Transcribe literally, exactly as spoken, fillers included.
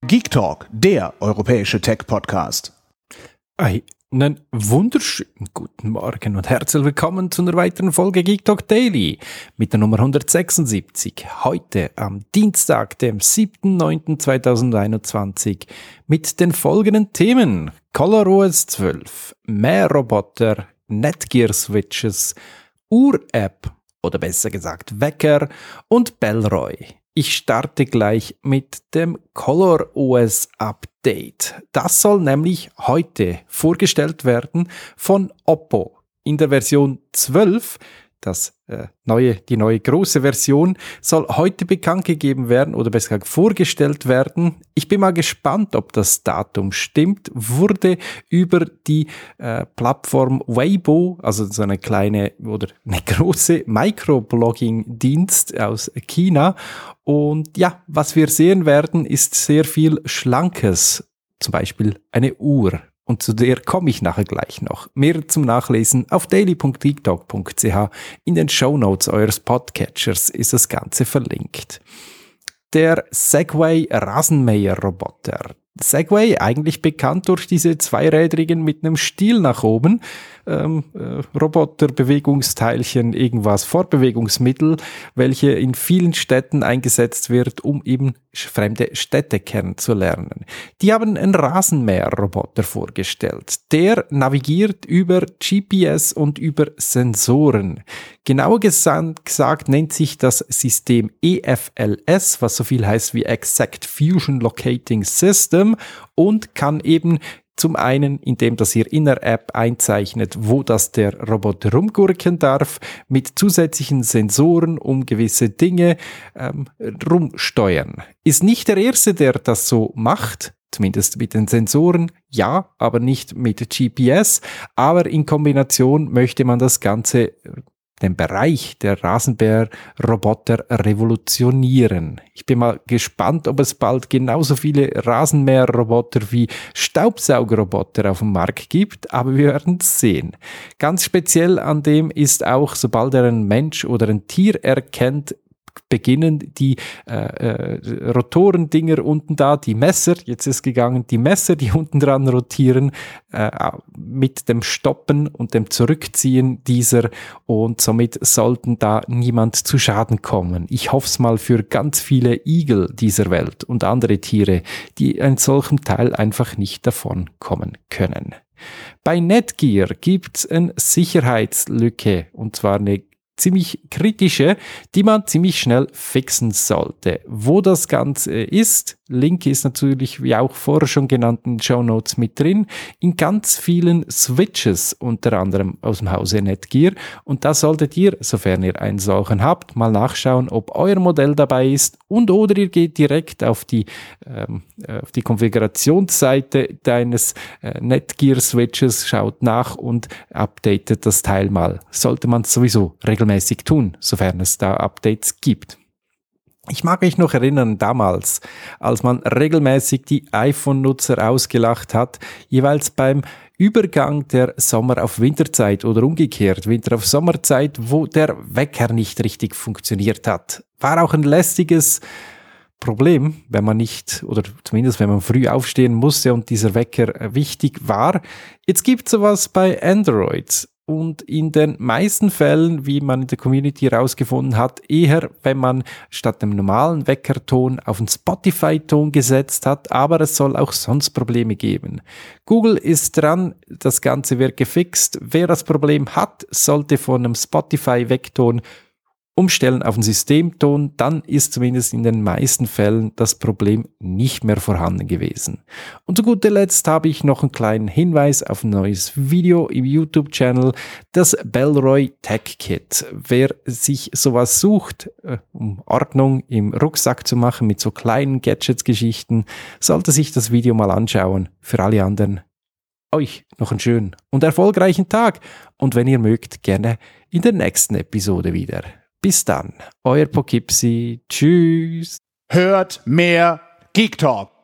Geek Talk, der europäische Tech-Podcast. Einen wunderschönen guten Morgen und herzlich willkommen zu einer weiteren Folge Geek Talk Daily mit der Nummer hundertsechsundsiebzig. Heute am Dienstag, dem siebten neunten zweitausendeinundzwanzig mit den folgenden Themen: ColorOS zwölf, mehr Roboter, Netgear-Switches, Uhr-App oder besser gesagt Wecker und Bellroy. Ich starte gleich mit dem ColorOS Update. Das soll nämlich heute vorgestellt werden von Oppo in der Version zwölf. Das äh, neue, die neue große Version soll heute bekannt gegeben werden oder besser gesagt vorgestellt werden. Ich bin mal gespannt, ob das Datum stimmt. Wurde über die äh, Plattform Weibo, also so eine kleine oder eine große Microblogging-Dienst aus China. Und ja, was wir sehen werden, ist sehr viel Schlankes, zum Beispiel eine Uhr. Und zu der komme ich nachher gleich noch. Mehr zum Nachlesen auf daily punkt geektalk punkt c h. In den Shownotes eures Podcatchers ist das Ganze verlinkt. Der Segway Rasenmäher-Roboter. Segway, eigentlich bekannt durch diese zweirädrigen mit einem Stiel nach oben, ähm, äh, Roboter, Bewegungsteilchen, irgendwas, Fortbewegungsmittel, welche in vielen Städten eingesetzt wird, um eben fremde Städte kennenzulernen. Die haben einen Rasenmäher-Roboter vorgestellt. Der navigiert über G P S und über Sensoren. Genauer gesagt nennt sich das System E F L S, was so viel heißt wie Exact Fusion Locating System, und kann eben zum einen, indem das ihr in der App einzeichnet, wo das der Roboter rumgurken darf, mit zusätzlichen Sensoren, um gewisse Dinge ähm, rumsteuern. Ist nicht der erste, der das so macht, zumindest mit den Sensoren, ja, aber nicht mit G P S. Aber in Kombination möchte man das Ganze, den Bereich der Rasenmäher-Roboter revolutionieren. Ich bin mal gespannt, ob es bald genauso viele Rasenmäher-Roboter wie Staubsaugerroboter auf dem Markt gibt, aber wir werden es sehen. Ganz speziell an dem ist auch, sobald er einen Mensch oder ein Tier erkennt, beginnen die äh, äh, Rotorendinger unten da, die Messer, jetzt ist gegangen, die Messer, die unten dran rotieren, äh, mit dem Stoppen und dem Zurückziehen dieser, und somit sollten da niemand zu Schaden kommen. Ich hoffe es mal für ganz viele Igel dieser Welt und andere Tiere, die in solchem Teil einfach nicht davon kommen können. Bei Netgear gibt es eine Sicherheitslücke, und zwar eine ziemlich kritische, die man ziemlich schnell fixen sollte. Wo das Ganze ist, Link ist natürlich, wie auch vorher schon genannt, in den Shownotes mit drin, in ganz vielen Switches, unter anderem aus dem Hause Netgear. Und da solltet ihr, sofern ihr einen solchen habt, mal nachschauen, ob euer Modell dabei ist, und oder ihr geht direkt auf die, ähm, auf die Konfigurationsseite deines äh, Netgear-Switches, schaut nach und updatet das Teil mal. Sollte man es sowieso regelmäßig tun, sofern es da Updates gibt. Ich mag mich noch erinnern, damals, als man regelmäßig die iPhone-Nutzer ausgelacht hat, jeweils beim Übergang der Sommer- auf Winterzeit oder umgekehrt, Winter- auf Sommerzeit, wo der Wecker nicht richtig funktioniert hat. War auch ein lästiges Problem, wenn man nicht, oder zumindest wenn man früh aufstehen musste und dieser Wecker wichtig war. Jetzt gibt es sowas bei Android. Und in den meisten Fällen, wie man in der Community herausgefunden hat, eher, wenn man statt dem normalen Weckerton auf einen Spotify-Ton gesetzt hat, aber es soll auch sonst Probleme geben. Google ist dran, das Ganze wird gefixt. Wer das Problem hat, sollte von einem Spotify-Weckton umstellen auf einen Systemton, dann ist zumindest in den meisten Fällen das Problem nicht mehr vorhanden gewesen. Und zu guter Letzt habe ich noch einen kleinen Hinweis auf ein neues Video im YouTube-Channel, das Bellroy Tech Kit. Wer sich sowas sucht, um Ordnung im Rucksack zu machen mit so kleinen Gadgets-Geschichten, sollte sich das Video mal anschauen. Für alle anderen, euch noch einen schönen und erfolgreichen Tag, und wenn ihr mögt, gerne in der nächsten Episode wieder. Bis dann, euer Poughkeepsie. Tschüss. Hört mehr Geek Talk.